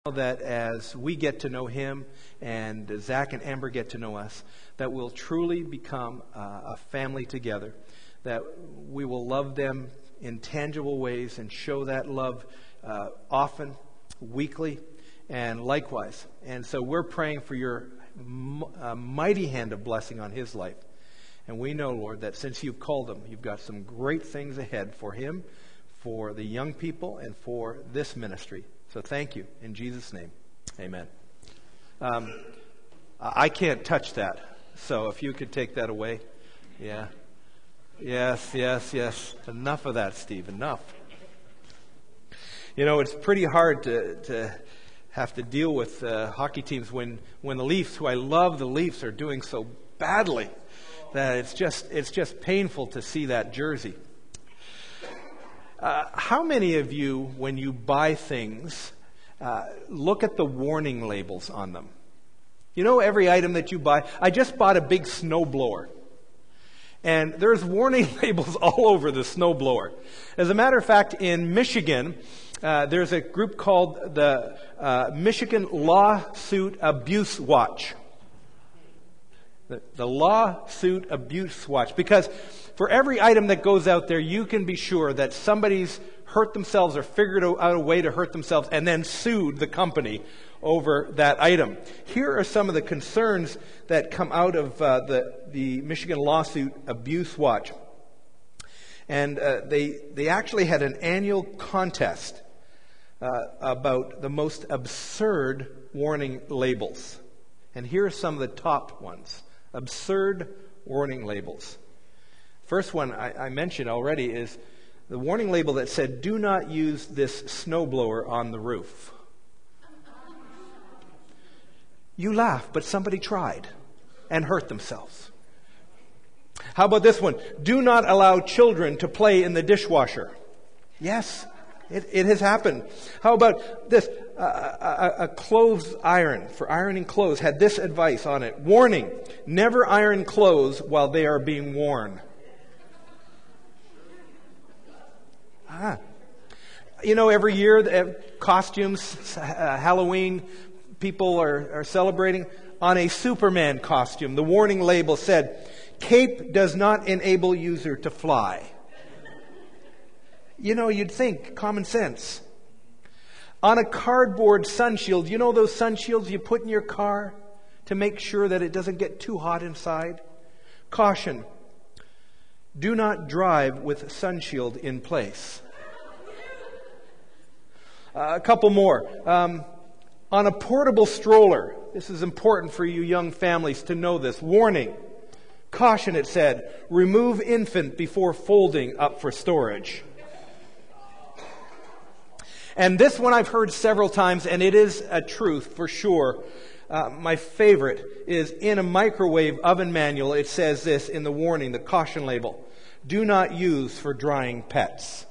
that as we get to know him and Zach and Amber get to know us, that we'll truly become a family together, that we will love them in tangible ways and show that love often, weekly, and likewise. And so we're praying for your mighty hand of blessing on his life. And we know, Lord, that since you've called him, you've got some great things ahead for him, for the young people, and for this ministry. So thank you. In Jesus' name, amen. I can't touch that. So if you could take that away. Yeah. Yes. Enough of that, Steve. Enough. You know, it's pretty hard to have to deal with hockey teams when the Leafs, who I love the Leafs, are doing so badly that it's just painful to see that jersey. How many of you, when you buy things, look at the warning labels on them? You know, every item that you buy. I just bought a big snowblower, and there's warning labels all over the snowblower. As a matter of fact, in Michigan, there's a group called the Michigan Lawsuit Abuse Watch. The Lawsuit Abuse Watch. Because for every item that goes out there, you can be sure that somebody's hurt themselves or figured out a way to hurt themselves and then sued the company over that item. Here are some of the concerns that come out of the Michigan Lawsuit Abuse Watch. And they actually had an annual contest about the most absurd warning labels. And here are some of the top ones. Absurd warning labels. First one I mentioned already is the warning label that said, "Do not use this snowblower on the roof." You laugh, but somebody tried and hurt themselves. How about this one? "Do not allow children to play in the dishwasher." Yes, it has happened. How about this? A clothes iron for ironing clothes had this advice on it. "Warning, never iron clothes while they are being worn." You know, every year, costumes, Halloween, people are celebrating. On a Superman costume, the warning label said, "Cape does not enable user to fly." You know, you'd think, common sense. On a cardboard sunshield, you know those sunshields you put in your car to make sure that it doesn't get too hot inside? Caution, do not drive with sunshield in place. A couple more. On a portable stroller, this is important for you young families to know this. Warning, caution, it said, remove infant before folding up for storage. And this one I've heard several times, and it is a truth for sure. My favorite is in a microwave oven manual, it says this in the warning, the caution label, "Do not use for drying pets."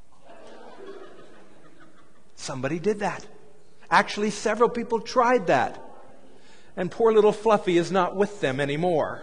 Somebody did that. Actually, several people tried that. And poor little Fluffy is not with them anymore.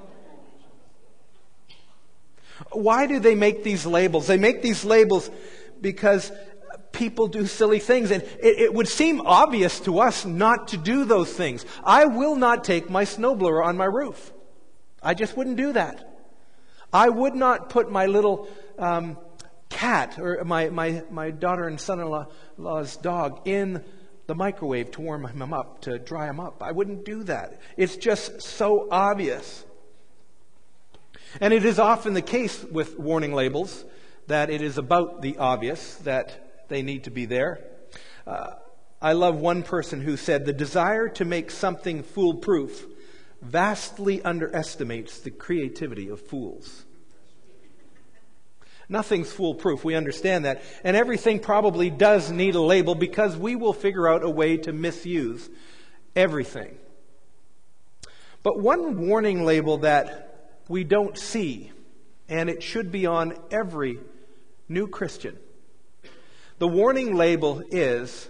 Why do they make these labels? They make these labels because people do silly things. And it would seem obvious to us not to do those things. I will not take my snowblower on my roof. I just wouldn't do that. I would not put my little cat or my daughter and son-in-law's dog in the microwave to warm him up, to dry him up. I wouldn't do that. It's just so obvious. And it is often the case with warning labels that it is about the obvious, that they need to be there. I love one person who said, "The desire to make something foolproof vastly underestimates the creativity of fools." Nothing's foolproof. We understand that. And everything probably does need a label because we will figure out a way to misuse everything. But one warning label that we don't see, and it should be on every new Christian, the warning label is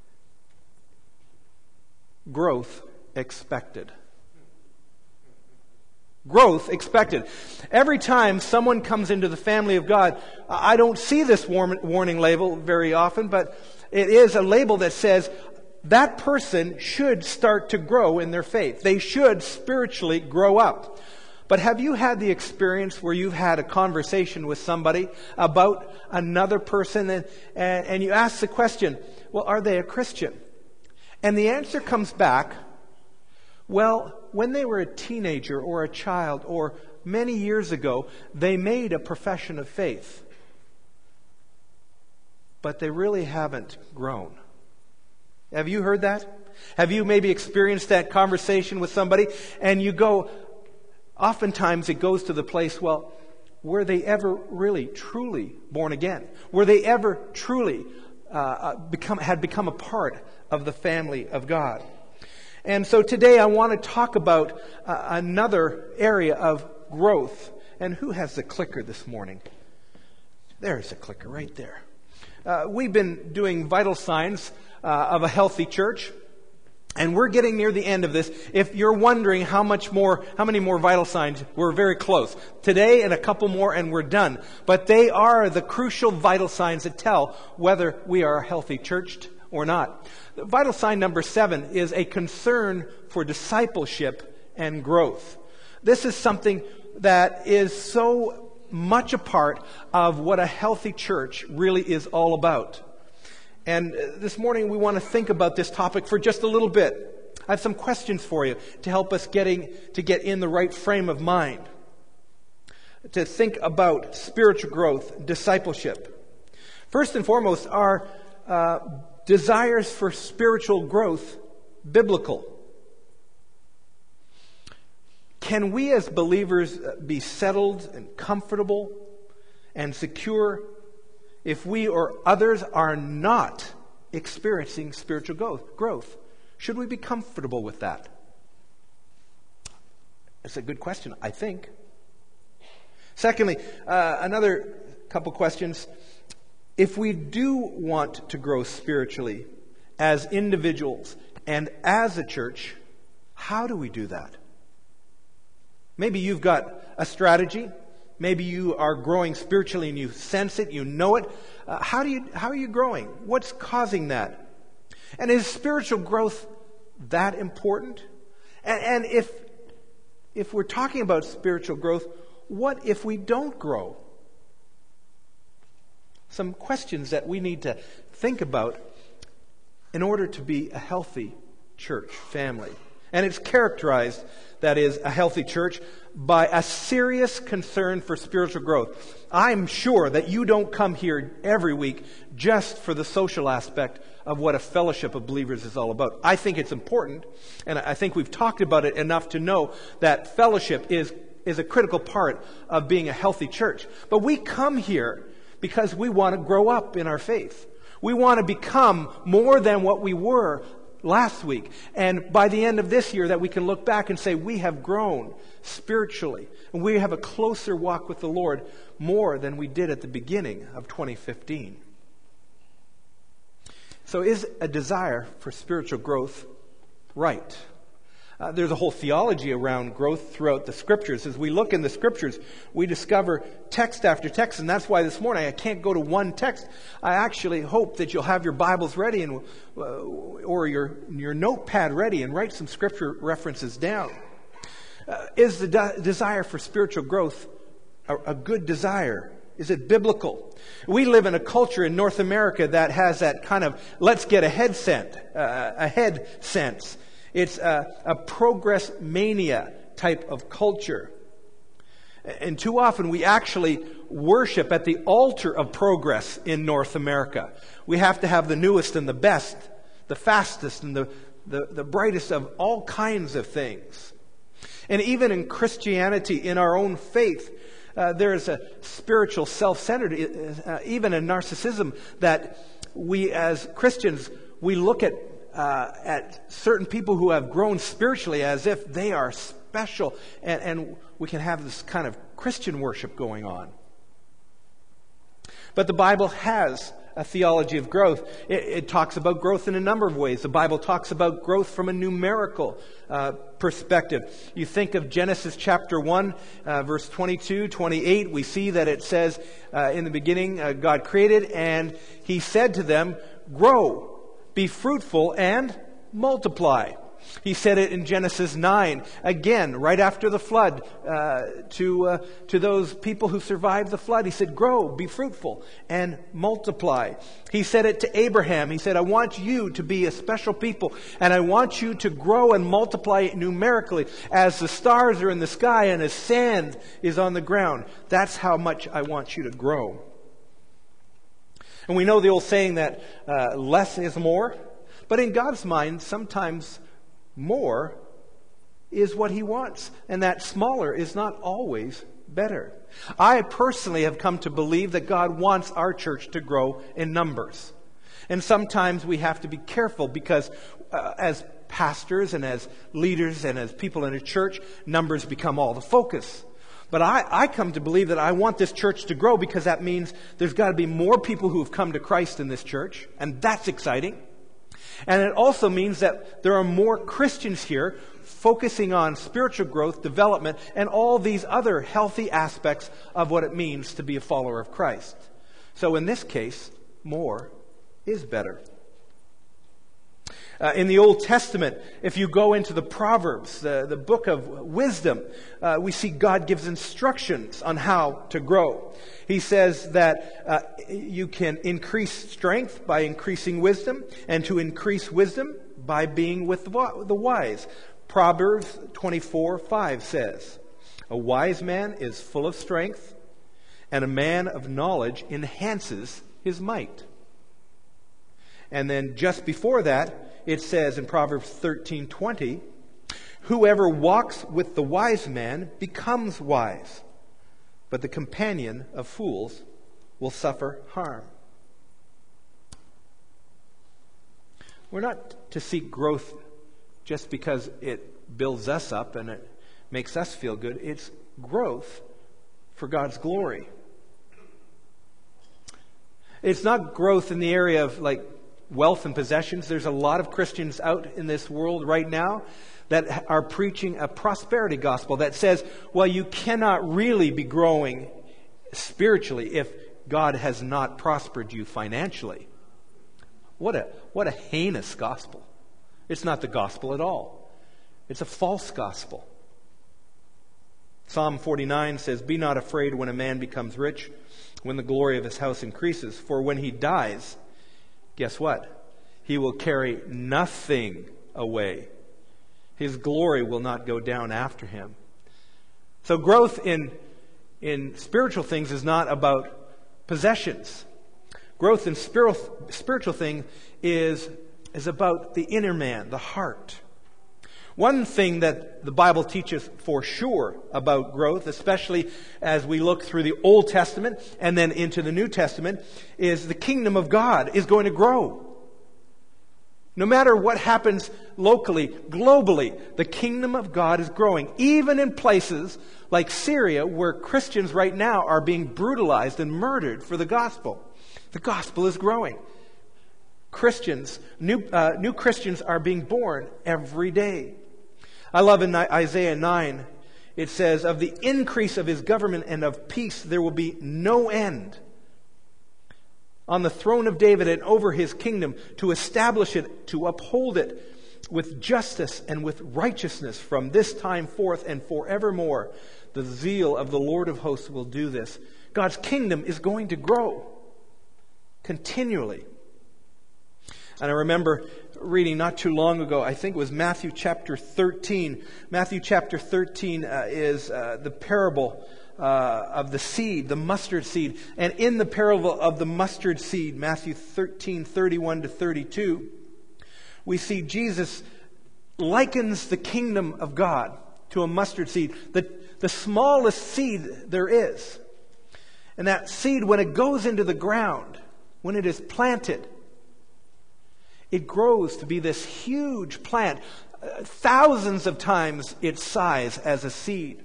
growth expected. Growth expected. Every time someone comes into the family of God, I don't see this warning label very often, but it is a label that says, that person should start to grow in their faith. They should spiritually grow up. But have you had the experience where you've had a conversation with somebody about another person and you ask the question, well, are they a Christian? And the answer comes back, well, when they were a teenager or a child or many years ago, they made a profession of faith. But they really haven't grown. Have you heard that? Have you maybe experienced that conversation with somebody and you go, oftentimes it goes to the place, well, were they ever really, truly born again? Were they ever truly had become a part of the family of God? And so today I want to talk about another area of growth. And who has the clicker this morning? There's the clicker right there. We've been doing vital signs of a healthy church. And we're getting near the end of this. If you're wondering how many more vital signs, we're very close. Today and a couple more and we're done. But they are the crucial vital signs that tell whether we are a healthy church or not. Vital sign number 7 is a concern for discipleship and growth. This is something that is so much a part of what a healthy church really is all about. And this morning we want to think about this topic for just a little bit. I have some questions for you to help us get in the right frame of mind. To think about spiritual growth, discipleship. First and foremost, are desires for spiritual growth biblical? Can we as believers be settled and comfortable and secure if we or others are not experiencing spiritual growth? Should we be comfortable with that? It's a good question, I think. Secondly, another couple questions. If we do want to grow spiritually as individuals and as a church, how do we do that? Maybe you've got a strategy. Maybe you are growing spiritually and you sense it, you know it. How are you growing? What's causing that? And is spiritual growth that important? And if we're talking about spiritual growth, what if we don't grow? Some questions that we need to think about in order to be a healthy church family. And it's characterized, that is, a healthy church, by a serious concern for spiritual growth. I'm sure that you don't come here every week just for the social aspect of what a fellowship of believers is all about. I think it's important, and I think we've talked about it enough to know that fellowship is a critical part of being a healthy church. But we come here because we want to grow up in our faith. We want to become more than what we were last week. And by the end of this year, that we can look back and say we have grown spiritually. And we have a closer walk with the Lord more than we did at the beginning of 2015. So is a desire for spiritual growth right? There's a whole theology around growth throughout the Scriptures. As we look in the Scriptures, we discover text after text, and that's why this morning I can't go to one text. I actually hope that you'll have your Bibles ready and or your notepad ready and write some Scripture references down. Is the desire for spiritual growth a good desire? Is it biblical? We live in a culture in North America that has that kind of let's get ahead sense. It's a progress mania type of culture. And too often we actually worship at the altar of progress in North America. We have to have the newest and the best, the fastest and the brightest of all kinds of things. And even in Christianity, in our own faith, there is a spiritual self-centered, even a narcissism that we as Christians, we look at certain people who have grown spiritually as if they are special, and we can have this kind of Christian worship going on. But the Bible has a theology of growth. It talks about growth in a number of ways. The Bible talks about growth from a numerical perspective. You think of Genesis chapter 1, verse 22, 28. We see that it says, in the beginning, God created, and He said to them, grow, Be fruitful and multiply. He said it in Genesis 9, again, right after the flood, to those people who survived the flood. He said, grow, be fruitful, and multiply. He said it to Abraham. He said, I want you to be a special people, and I want you to grow and multiply numerically as the stars are in the sky and as sand is on the ground. That's how much I want you to grow. And we know the old saying that less is more, but in God's mind, sometimes more is what He wants, and that smaller is not always better. I personally have come to believe that God wants our church to grow in numbers. And sometimes we have to be careful because as pastors and as leaders and as people in a church, numbers become all the focus. But I come to believe that I want this church to grow because that means there's got to be more people who have come to Christ in this church, and that's exciting. And it also means that there are more Christians here focusing on spiritual growth, development, and all these other healthy aspects of what it means to be a follower of Christ. So in this case, more is better. In the Old Testament, if you go into the Proverbs, the book of wisdom, we see God gives instructions on how to grow. He says that you can increase strength by increasing wisdom, and to increase wisdom by being with the wise. Proverbs 24:5 says, a wise man is full of strength, and a man of knowledge enhances his might. And then just before that, it says in Proverbs 13:20, whoever walks with the wise man becomes wise, but the companion of fools will suffer harm. We're not to seek growth just because it builds us up and it makes us feel good. It's growth for God's glory. It's not growth in the area of like wealth and possessions. There's a lot of Christians out in this world right now that are preaching a prosperity gospel that says, well, you cannot really be growing spiritually if God has not prospered you financially. What a heinous gospel. It's not the gospel at all. It's a false gospel. Psalm 49 says, be not afraid when a man becomes rich, when the glory of his house increases, for when he dies, guess what? He will carry nothing away. His glory will not go down after him. So growth in spiritual things is not about possessions. Growth in spiritual thing is about the inner man, the heart. One thing that the Bible teaches for sure about growth, especially as we look through the Old Testament and then into the New Testament, is the kingdom of God is going to grow. No matter what happens locally, globally, the kingdom of God is growing. Even in places like Syria, where Christians right now are being brutalized and murdered for the gospel. The gospel is growing. Christians, new Christians are being born every day. I love in Isaiah 9, it says, of the increase of his government and of peace there will be no end. On the throne of David and over his kingdom, to establish it, to uphold it with justice and with righteousness from this time forth and forevermore. The zeal of the Lord of hosts will do this. God's kingdom is going to grow continually. And I remember reading not too long ago, I think it was Matthew chapter 13. Matthew chapter 13 is the parable of the seed, the mustard seed. And in the parable of the mustard seed, Matthew 13:31-32, we see Jesus likens the kingdom of God to a mustard seed, the smallest seed there is. And that seed, when it goes into the ground, when it is planted, it grows to be this huge plant, thousands of times its size as a seed.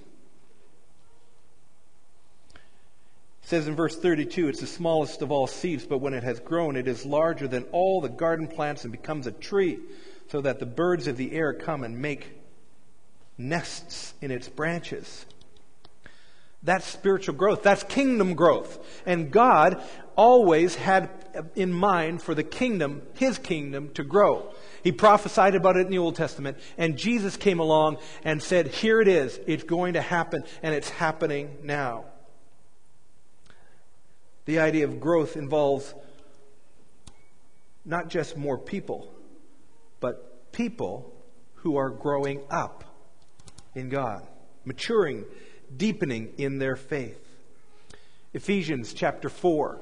It says in verse 32, it's the smallest of all seeds, but when it has grown, it is larger than all the garden plants and becomes a tree, so that the birds of the air come and make nests in its branches. That's spiritual growth. That's kingdom growth. And God always had in mind for the kingdom, His kingdom, to grow. He prophesied about it in the Old Testament, and Jesus came along and said, here it is. It's going to happen, and it's happening now. The idea of growth involves not just more people, but people who are growing up in God, maturing, deepening in their faith. Ephesians chapter 4,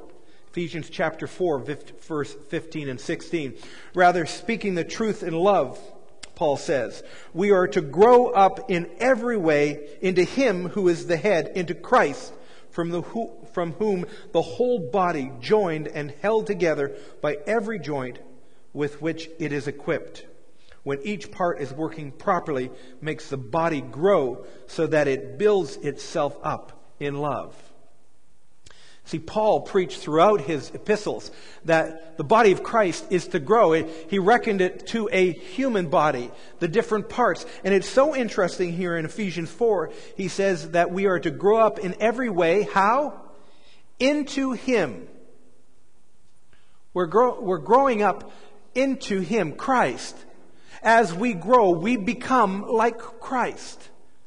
verse 15 and 16. Rather, speaking the truth in love, Paul says, we are to grow up in every way into Him who is the head, into Christ, from whom the whole body, joined and held together by every joint with which it is equipped, when each part is working properly, makes the body grow so that it builds itself up in love. See, Paul preached throughout his epistles that the body of Christ is to grow. He reckoned it to a human body, the different parts. And it's so interesting here in Ephesians 4. He says that we are to grow up in every way. How? Into Him. We're growing up into Him, Christ. As we grow, we become like Christ.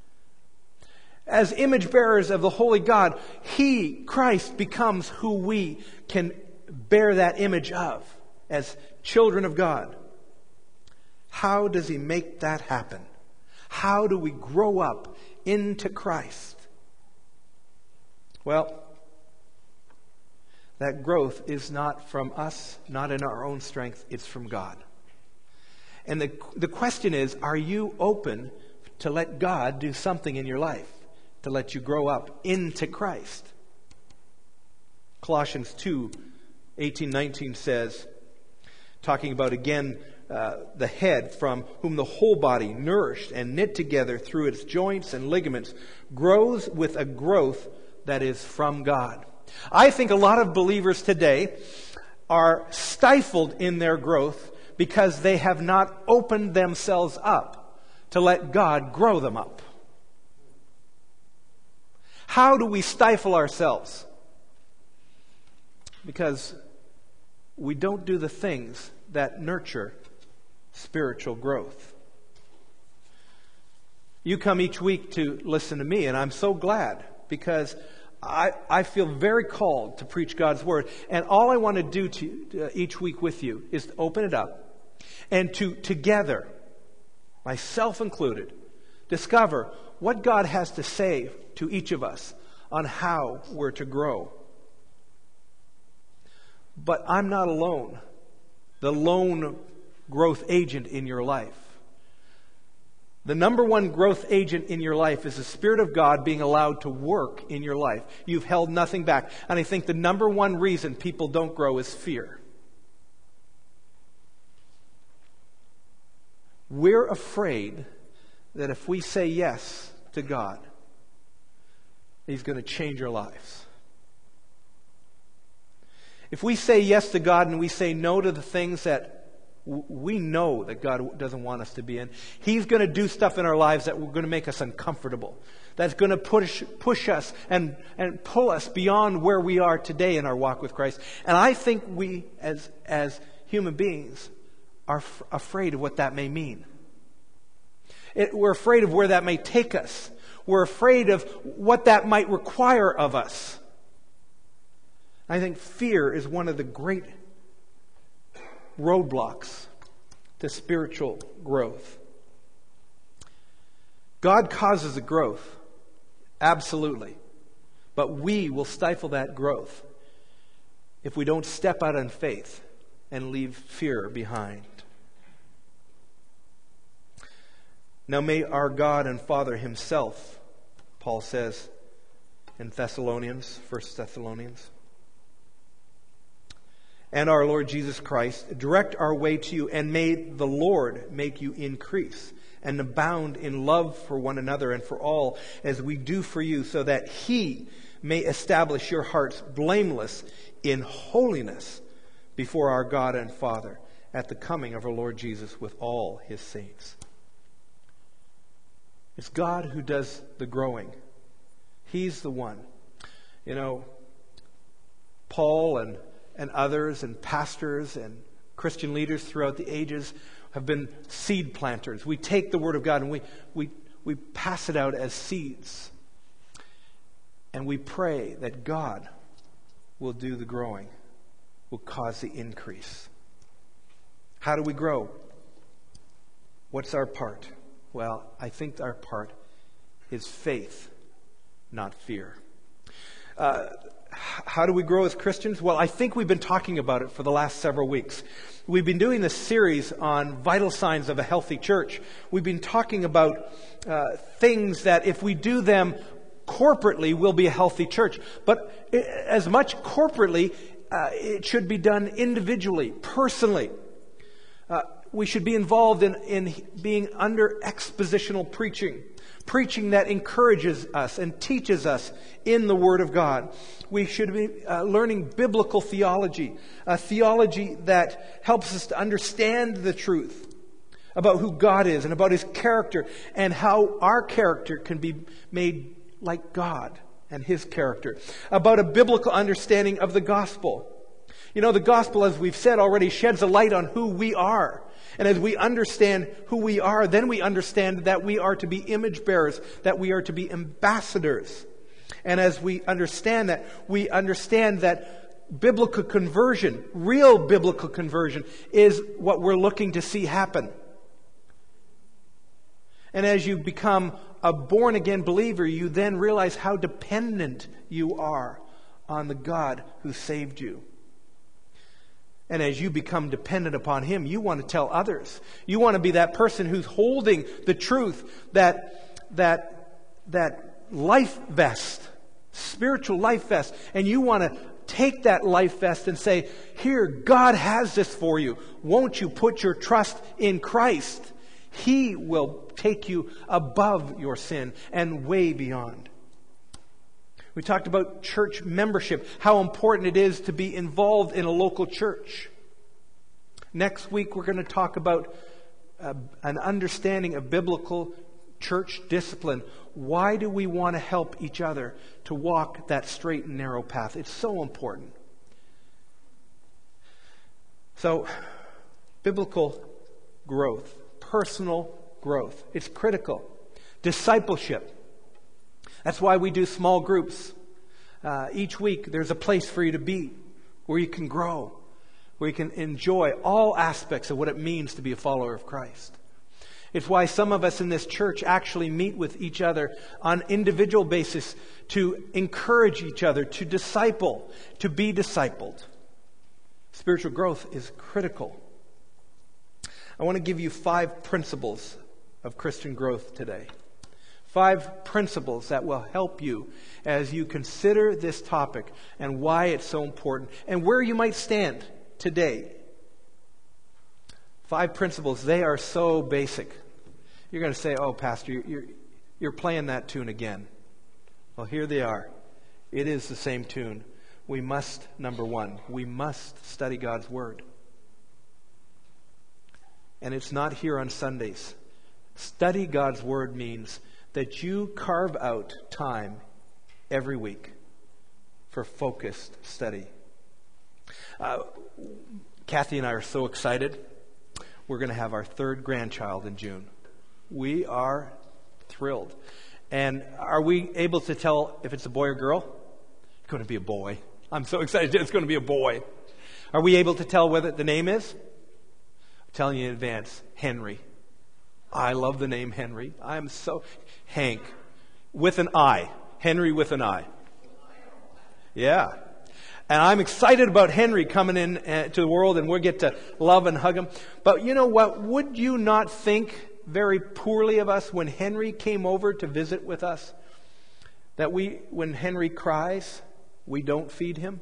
As image bearers of the Holy God, He, Christ, becomes who we can bear that image of as children of God. How does He make that happen? How do we grow up into Christ? Well, that growth is not from us, not in our own strength, it's from God. And the question is, are you open to let God do something in your life to let you grow up into Christ? Colossians 2:18-19 says, talking about again the head, from whom the whole body, nourished and knit together through its joints and ligaments, grows with a growth that is from God. I think a lot of believers today are stifled in their growth because they have not opened themselves up to let God grow them up. How do we stifle ourselves? Because we don't do the things that nurture spiritual growth. You come each week to listen to me, and I'm so glad, because I feel very called to preach God's Word. And all I want to do each week with you is to open it up and to together, myself included, discover what God has to say to each of us on how we're to grow. But I'm not alone, the lone growth agent in your life. The number one growth agent in your life is the Spirit of God being allowed to work in your life. You've held nothing back. And I think the number one reason people don't grow is fear. We're afraid that if we say yes to God, He's going to change our lives. If we say yes to God and we say no to the things that we know that God doesn't want us to be in, He's going to do stuff in our lives that we're going to make us uncomfortable. That's going to push us and pull us beyond where we are today in our walk with Christ. And I think we, as human beings, are afraid of what that may mean. We're afraid of where that may take us. We're afraid of what that might require of us. I think fear is one of the great roadblocks to spiritual growth. God causes the growth, absolutely. But we will stifle that growth if we don't step out in faith and leave fear behind. Now may our God and Father Himself, Paul says in 1 Thessalonians, and our Lord Jesus Christ direct our way to you, and may the Lord make you increase and abound in love for one another and for all, as we do for you, so that He may establish your hearts blameless in holiness before our God and Father at the coming of our Lord Jesus with all His saints. It's God who does the growing. He's the one. You know, Paul and others and pastors and Christian leaders throughout the ages have been seed planters. We take the Word of God and we pass it out as seeds. And we pray that God will do the growing, will cause the increase. How do we grow? What's our part? Well, I think our part is faith, not fear. How do we grow as Christians? Well, I think we've been talking about it for the last several weeks. We've been doing this series on vital signs of a healthy church. We've been talking about things that if we do them corporately, we'll be a healthy church. But as much corporately, it should be done individually, personally. We should be involved in being under expositional preaching that encourages us and teaches us in the Word of God. We should be learning biblical theology, a theology that helps us to understand the truth about who God is and about His character and how our character can be made like God and His character. About a biblical understanding of the gospel. You know, the gospel, as we've said already, sheds a light on who we are. And as we understand who we are, then we understand that we are to be image bearers, that we are to be ambassadors. And as we understand that biblical conversion, real biblical conversion, is what we're looking to see happen. And as you become a born-again believer, you then realize how dependent you are on the God who saved you. And as you become dependent upon Him, you want to tell others. You want to be that person who's holding the truth, that life vest, spiritual life vest. And you want to take that life vest and say, here, God has this for you. Won't you put your trust in Christ? He will take you above your sin and way beyond. We talked about church membership, how important it is to be involved in a local church. Next week, we're going to talk about an understanding of biblical church discipline. Why do we want to help each other to walk that straight and narrow path? It's so important. So, biblical growth, personal growth, it's critical. Discipleship. That's why we do small groups. Each week there's a place for you to be, where you can grow, where you can enjoy all aspects of what it means to be a follower of Christ. It's why some of us in this church actually meet with each other on individual basis to encourage each other, to disciple, to be discipled. Spiritual growth is critical. I want to give you 5 principles of Christian growth today. 5 principles that will help you as you consider this topic and why it's so important and where you might stand today. 5 principles, they are so basic. You're going to say, oh, Pastor, you're playing that tune again. Well, here they are. It is the same tune. We must, number 1, we must study God's Word. And it's not here on Sundays. Study God's Word means that you carve out time every week for focused study. Kathy and I are so excited. We're going to have our 3rd grandchild in June. We are thrilled. And are we able to tell if it's a boy or girl? It's going to be a boy. I'm so excited it's going to be a boy. Are we able to tell whether the name is? I'm telling you in advance, Henry. I love the name Henry. Hank, with an I. Henry with an I. Yeah. And I'm excited about Henry coming in to the world, and we'll get to love and hug him. But you know what? Would you not think very poorly of us when Henry came over to visit with us? That when Henry cries, we don't feed him?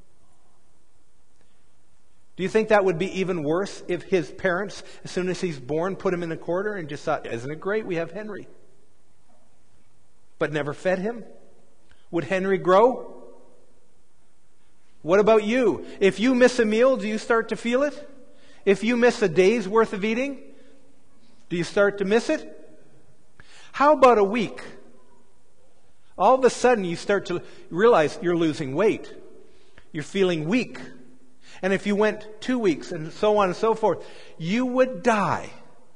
Do you think that would be even worse if his parents, as soon as he's born, put him in a corner and just thought, isn't it great we have Henry? But never fed him? Would Henry grow? What about you? If you miss a meal, do you start to feel it? If you miss a day's worth of eating, do you start to miss it? How about a week? all of a sudden you start to realize you're losing weight. You're feeling weak. And if you went 2 weeks and so on and so forth, you would die.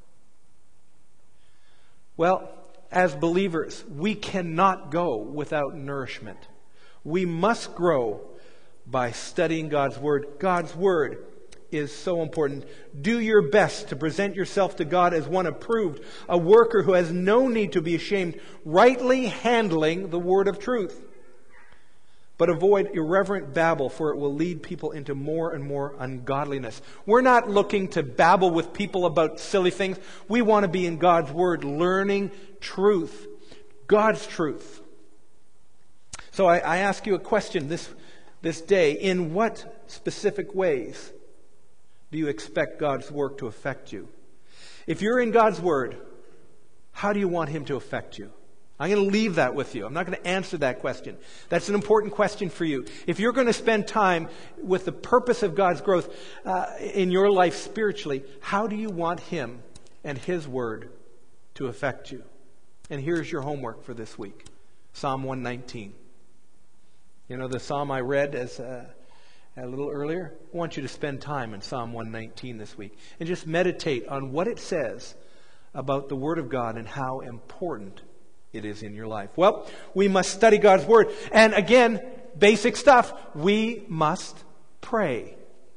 Well, as believers, we cannot go without nourishment. We must grow by studying God's Word. God's Word is so important. Do your best to present yourself to God as one approved, a worker who has no need to be ashamed, rightly handling the word of truth. But avoid irreverent babble, for it will lead people into more and more ungodliness. We're not looking to babble with people about silly things. We want to be in God's Word, learning truth, God's truth. So I ask you a question this day. In what specific ways do you expect God's work to affect you? If you're in God's Word, how do you want Him to affect you? I'm going to leave that with you. I'm not going to answer that question. That's an important question for you. If you're going to spend time with the purpose of God's growth in your life spiritually, how do you want Him and His Word to affect you? And here's your homework for this week. Psalm 119. You know the psalm I read a little earlier? I want you to spend time in Psalm 119 this week and just meditate on what it says about the Word of God and how important it is in your life. Well, we must study God's Word. And again, basic stuff. We must pray.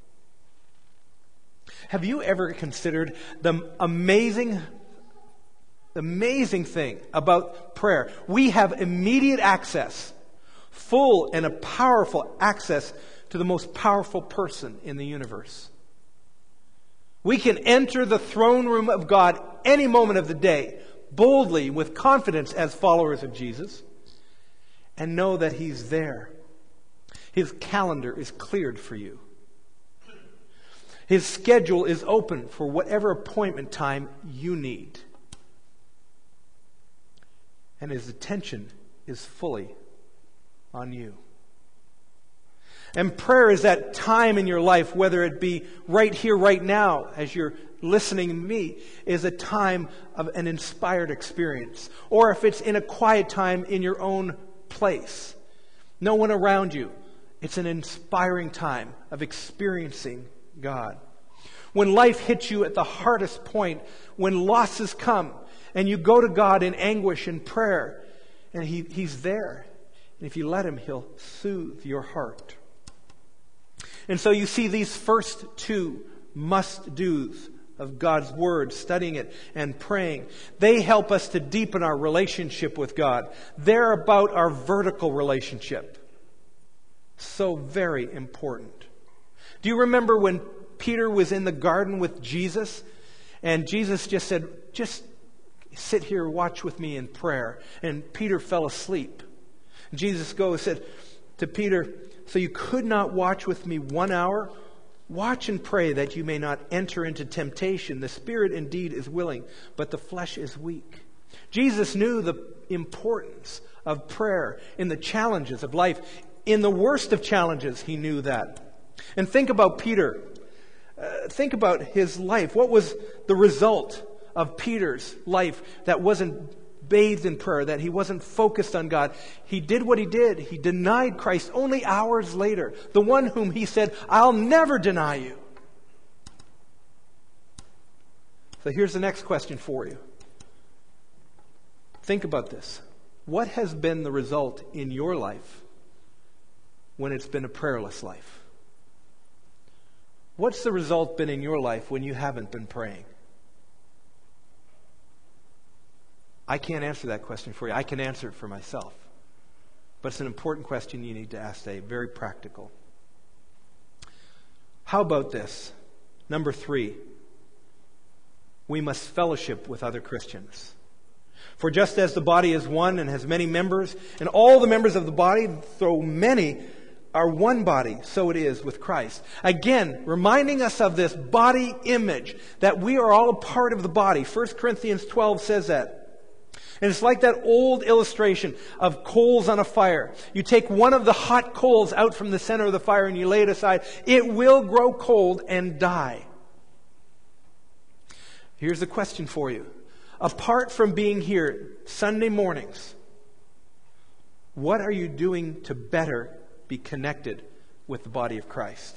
Have you ever considered the amazing thing about prayer? We have immediate access, full and a powerful access to the most powerful person in the universe. We can enter the throne room of God any moment of the day, boldly, with confidence as followers of Jesus, and know that He's there. His calendar is cleared for you. His schedule is open for whatever appointment time you need. And His attention is fully on you. And prayer is that time in your life, whether it be right here, right now, as you're listening to me, is a time of an inspired experience. Or if it's in a quiet time in your own place, no one around you, it's an inspiring time of experiencing God. When life hits you at the hardest point, when losses come, and you go to God in anguish and prayer, and He's there. And if you let Him, He'll soothe your heart. And so you see these first two must-dos of God's Word, studying it and praying. They help us to deepen our relationship with God. They're about our vertical relationship. So very important. Do you remember when Peter was in the garden with Jesus? And Jesus just said, just sit here, watch with me in prayer. And Peter fell asleep. Jesus said to Peter, so you could not watch with me 1 hour? Watch and pray that you may not enter into temptation. The spirit indeed is willing, but the flesh is weak. Jesus knew the importance of prayer in the challenges of life. In the worst of challenges, He knew that. And think about Peter. Think about his life. What was the result of Peter's life that wasn't bathed in prayer, that he wasn't focused on God? He did what he did. He denied Christ only hours later, the one whom he said, I'll never deny you. So here's the next question for you. Think about this. What has been the result in your life when it's been a prayerless life? What's the result been in your life when you haven't been praying? I can't answer that question for you. I can answer it for myself. But it's an important question you need to ask today. Very practical. How about this? Number 3. We must fellowship with other Christians. For just as the body is one and has many members, and all the members of the body, though many, are one body, so it is with Christ. Again, reminding us of this body image, that we are all a part of the body. 1 Corinthians 12 says that. And it's like that old illustration of coals on a fire. You take one of the hot coals out from the center of the fire and you lay it aside. It will grow cold and die. Here's the question for you. Apart from being here Sunday mornings, What are you doing to better be connected with the body of Christ?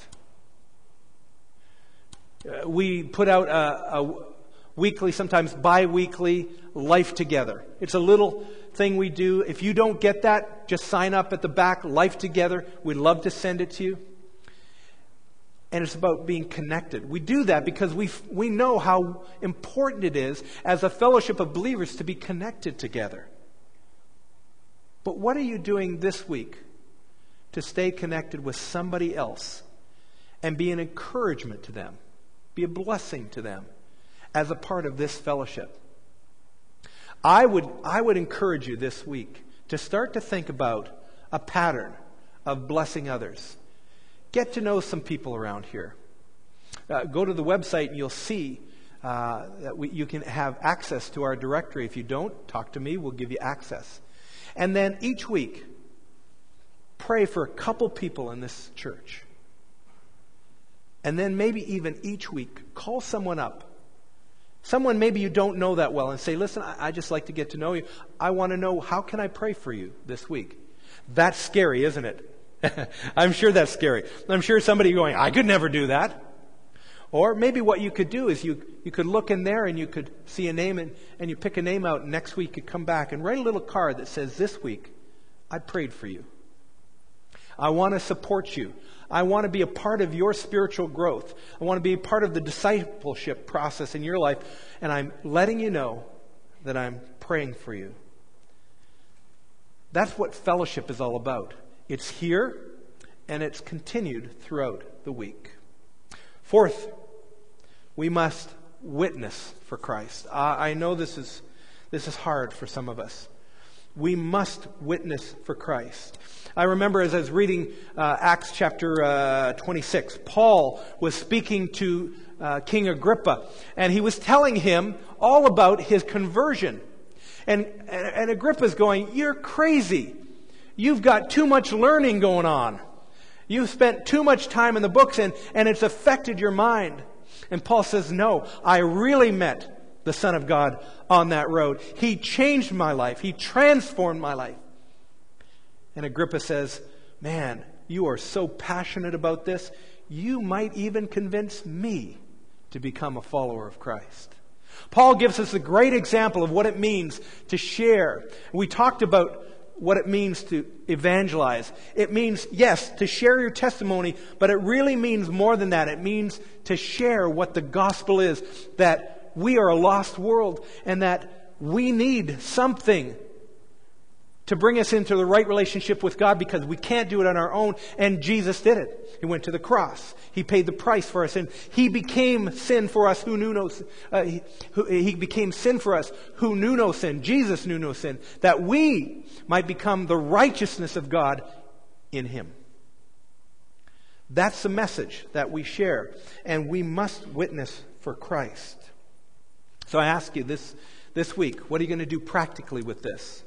We put out a weekly, sometimes bi-weekly Life Together. It's a little thing we do. If you don't get that, just sign up at the back, Life Together. We'd love to send it to you. And it's about being connected. We do that because we know how important it is as a fellowship of believers to be connected together. But what are you doing this week to stay connected with somebody else and be an encouragement to them, be a blessing to them as a part of this fellowship? I would encourage you this week to start to think about a pattern of blessing others. Get to know some people around here. Go to the website and you'll see that you can have access to our directory. If you don't, talk to me. We'll give you access. And then each week, pray for a couple people in this church. And then maybe even each week, call someone up. Someone maybe you don't know that well and say, listen, I just like to get to know you. I want to know, how can I pray for you this week? That's scary, isn't it? I'm sure that's scary. I'm sure somebody going, I could never do that. Or maybe what you could do is you could look in there and you could see a name and you pick a name out, and next week you come back and write a little card that says, this week, I prayed for you. I want to support you. I want to be a part of your spiritual growth. I want to be a part of the discipleship process in your life, and I'm letting you know that I'm praying for you. That's what fellowship is all about. It's here, and it's continued throughout the week. Fourth, we must witness for Christ. I know this is hard for some of us. We must witness for Christ. I remember as I was reading Acts chapter 26, Paul was speaking to King Agrippa, and he was telling him all about his conversion. And Agrippa's going, you're crazy. You've got too much learning going on. You've spent too much time in the books and it's affected your mind. And Paul says, no, I really met the Son of God on that road. He changed my life. He transformed my life. And Agrippa says, man, you are so passionate about this, you might even convince me to become a follower of Christ. Paul gives us a great example of what it means to share. We talked about what it means to evangelize. It means, yes, to share your testimony, but it really means more than that. It means to share what the gospel is, that we are a lost world and that we need something to bring us into the right relationship with God, because we can't do it on our own, and Jesus did it. He went to the cross. He paid the price for our sin. He became sin for us who knew no sin. He became sin for us who knew no sin. Jesus knew no sin, that we might become the righteousness of God in Him. That's the message that we share, and we must witness for Christ. So I ask you this week, what are you going to do practically with this?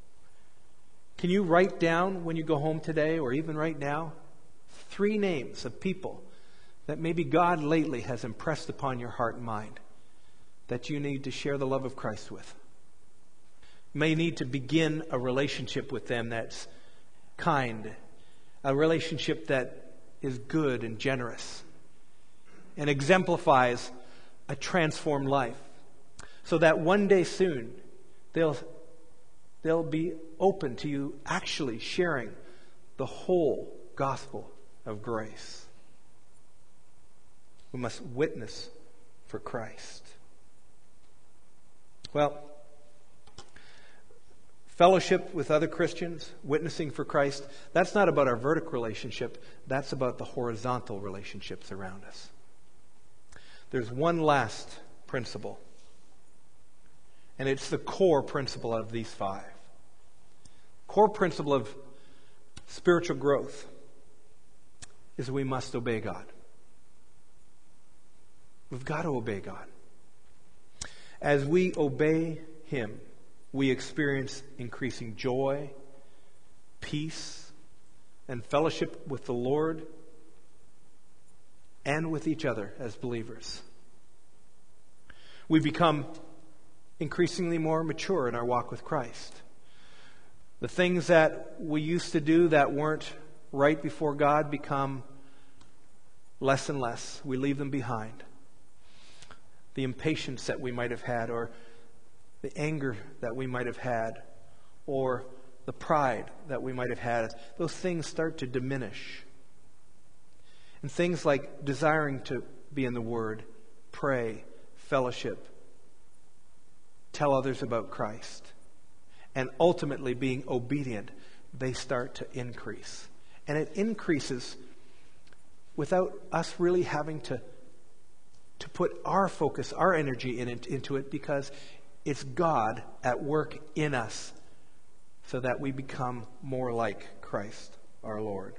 Can you write down when you go home today, or even right now, 3 names of people that maybe God lately has impressed upon your heart and mind that you need to share the love of Christ with? You may need to begin a relationship with them that's kind, a relationship that is good and generous and exemplifies a transformed life, so that one day soon they'll be open to you actually sharing the whole gospel of grace. We must witness for Christ. Well, fellowship with other Christians, witnessing for Christ, that's not about our vertical relationship. That's about the horizontal relationships around us. There's one last principle, and it's the core principle of these 5. Core principle of spiritual growth is we must obey God. We've got to obey God. As we obey Him, we experience increasing joy, peace, and fellowship with the Lord and with each other as believers. We become increasingly more mature in our walk with Christ. The things that we used to do that weren't right before God become less and less. We leave them behind. The impatience that we might have had, or the anger that we might have had, or the pride that we might have had, those things start to diminish. And things like desiring to be in the Word, pray, fellowship, tell others about Christ, and ultimately being obedient, they start to increase. And it increases without us really having to put our focus, our energy into it, because it's God at work in us so that we become more like Christ our Lord.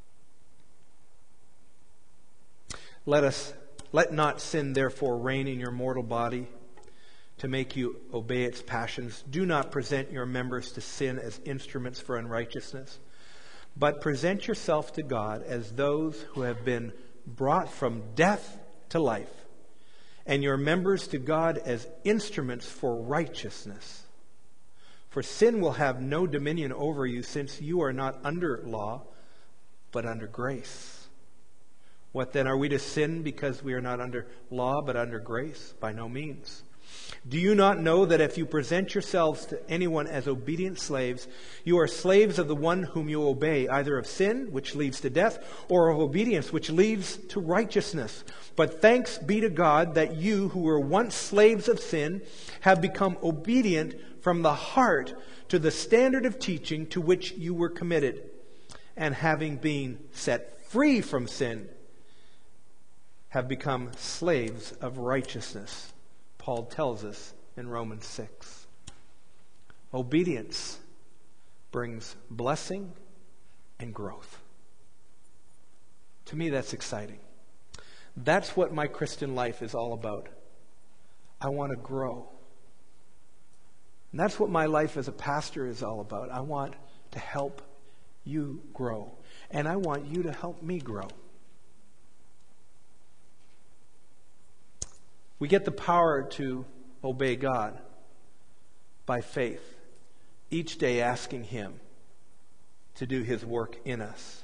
Let not sin therefore reign in your mortal body to make you obey its passions. Do not present your members to sin as instruments for unrighteousness, but present yourself to God as those who have been brought from death to life, and your members to God as instruments for righteousness. For sin will have no dominion over you, since you are not under law, but under grace. What then, are we to sin because we are not under law, but under grace? By no means. Do you not know that if you present yourselves to anyone as obedient slaves, you are slaves of the one whom you obey, either of sin, which leads to death, or of obedience, which leads to righteousness? But thanks be to God that you, who were once slaves of sin, have become obedient from the heart to the standard of teaching to which you were committed, and having been set free from sin, have become slaves of righteousness. Paul tells us in Romans 6. Obedience brings blessing and growth. To me, that's exciting. That's what my Christian life is all about. I want to grow. And that's what my life as a pastor is all about. I want to help you grow. And I want you to help me grow. We get the power to obey God by faith, each day asking Him to do His work in us.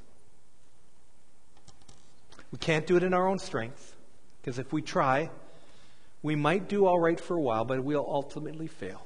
We can't do it in our own strength, because if we try, we might do all right for a while, but we'll ultimately fail.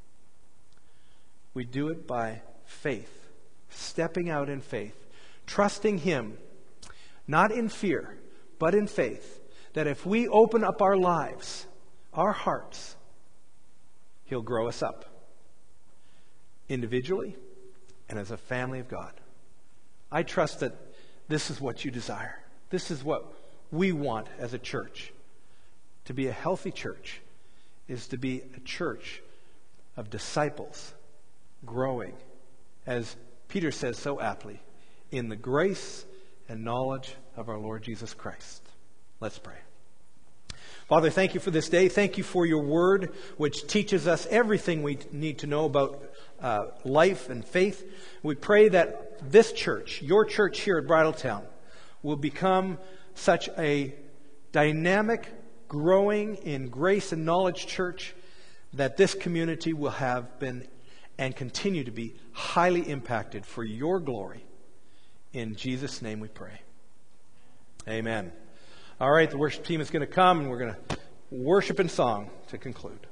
We do it by faith, stepping out in faith, trusting Him, not in fear, but in faith, that if we open up our lives, our hearts, He'll grow us up individually and as a family of God. I trust that this is what you desire. This is what we want as a church. To be a healthy church is to be a church of disciples growing, as Peter says so aptly, in the grace and knowledge of our Lord Jesus Christ. Let's pray. Father, thank you for this day. Thank you for your word, which teaches us everything we need to know about life and faith. We pray that this church, your church here at Bridletown, will become such a dynamic, growing in grace and knowledge church that this community will have been and continue to be highly impacted for your glory. In Jesus' name we pray. Amen. All right, the worship team is going to come, and we're going to worship in song to conclude.